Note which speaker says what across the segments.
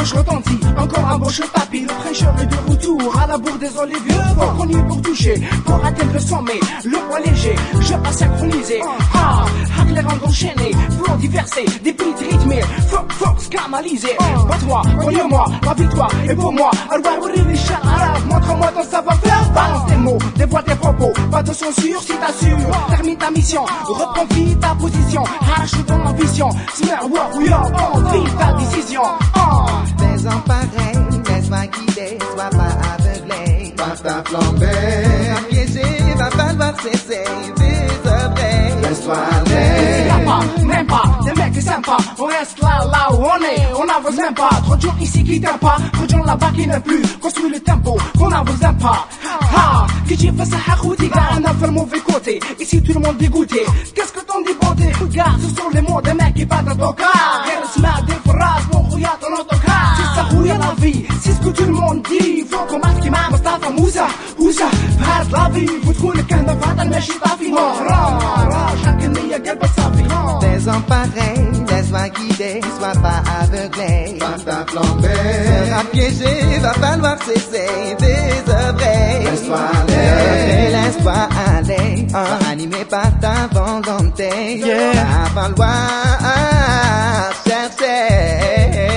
Speaker 1: gauche retentit, encore à gauche tapis. Le prêcheur est de retour à la bourre des oliviers. Faut qu'on y est pour toucher, pour atteindre le sommet. Le poids léger, je pas synchronisé. Hack les rangs enchaînés, flots diversés, des beats rythmés. Force canalisée. Bat-moi, cogne-moi, la victoire est pour moi. Alors montre-moi ton savoir-faire. Balance tes mots, dévoile tes propos. Pas de censure si t'assures. Termine ta mission, reprends vite ta position. Arrache ton ambition. Smear warrior, vive ta décision.
Speaker 2: Des hommes pareils, laisse-moi guider, sois pas aveuglé
Speaker 3: par ta flambée.
Speaker 2: Piégé, va falloir cesser, désœuvré.
Speaker 3: Laisse-toi aller.
Speaker 1: Même pas, des mecs sympas. On reste là où on est, on n'avance même pas. Trop de gens ici qui t'aiment pas, trop de gens là-bas qui n'aiment plus. Construis le tempo, qu'on n'avance même pas. Qui t'y fait ça, Harouti, gars, on a fait le mauvais côté. Ici tout le monde dégoûté. Qu'est-ce que t'en dis, bonté? Regarde, ce sont les mots des mecs qui battent dans ton cas. Rien ne se met des phrases, mon rouillard dans notre cas. C'est ça, rouillard la vie, c'est ce que tout le monde dit. Faut qu'on marque qui m'a Mustafa Moussa, Oussa, part la vie. Vous trouvez qu'un enfant dans le méchant tafi. Chaque nuit, quelle passe sa vie.
Speaker 2: Des hommes pareils, laisse-moi guider, sois pas aveuglé
Speaker 3: par ta flambée.
Speaker 2: Sera piégé, va falloir cesser, désœuvré.
Speaker 3: Laisse-toi aller.
Speaker 2: Laisse-toi aller, animé par ta volonté. Va falloir chercher.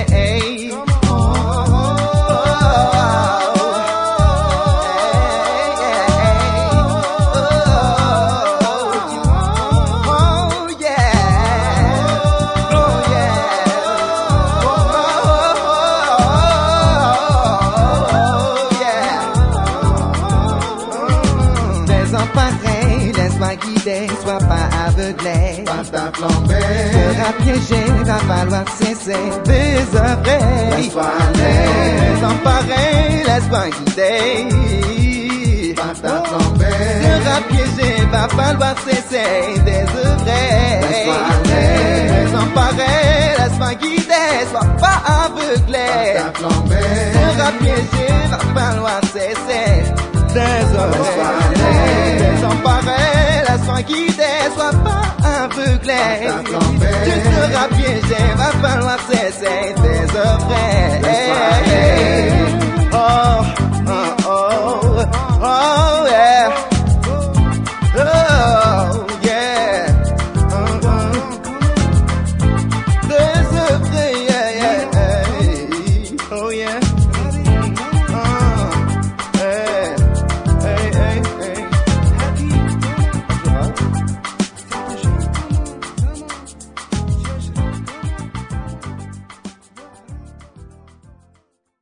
Speaker 2: Pareil, laisse-moi guider, sois pas aveuglé
Speaker 3: par ta flambée.
Speaker 2: Sera piégé, va falloir cesser, désœuvré.
Speaker 3: Laisse-toi aller.
Speaker 2: Sans pareil, laisse-moi guider
Speaker 3: par ta flambée.
Speaker 2: Sera piégé, va falloir cesser, désœuvré.
Speaker 3: Laisse-toi aller.
Speaker 2: Sans pareil, laisse-moi guider, sois pas aveuglé
Speaker 3: par ta flambée.
Speaker 2: Sera piégé, va falloir cesser, désœuvré.
Speaker 3: Laisse-toi
Speaker 2: Sans pareil, laisse-moi guider, sois pas aveuglé. Tu seras piégé, va falloir cesser, désœuvré.